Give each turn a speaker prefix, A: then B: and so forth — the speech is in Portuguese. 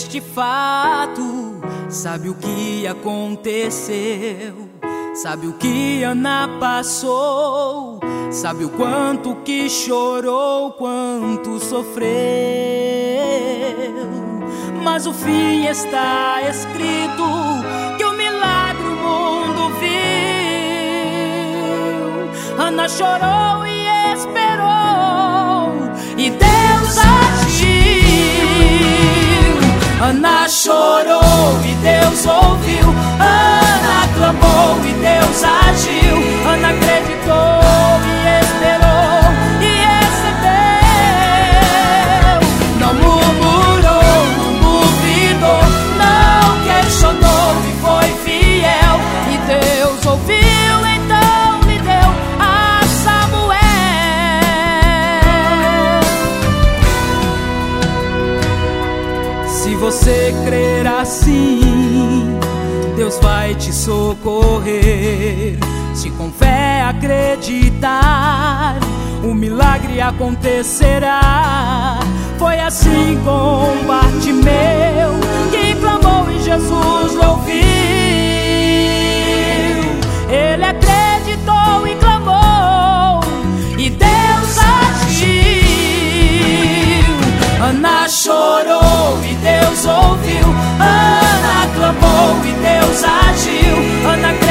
A: este fato, sabe o que aconteceu, sabe o que Ana passou, sabe o quanto que chorou, quanto sofreu. Mas o fim está escrito, que o milagre o mundo viu. Ana chorou e esperou, e Deus agiu. Ana chorou e Deus ouviu. Ana clamou e Deus agiu. Ana acreditou e esperou e recebeu. Não murmurou, não duvidou, não questionou e foi fiel. E Deus ouviu, então lhe deu a Samuel. Se você crer assim, Deus vai te socorrer. Se com fé acreditar, o milagre acontecerá. Foi assim com Bartimeu, que clamou e Jesus lhe ouviu. Ele acreditou e clamou, e Deus agiu. Ana chorou e Deus ouviu. Ana clamou e Deus agiu. Ana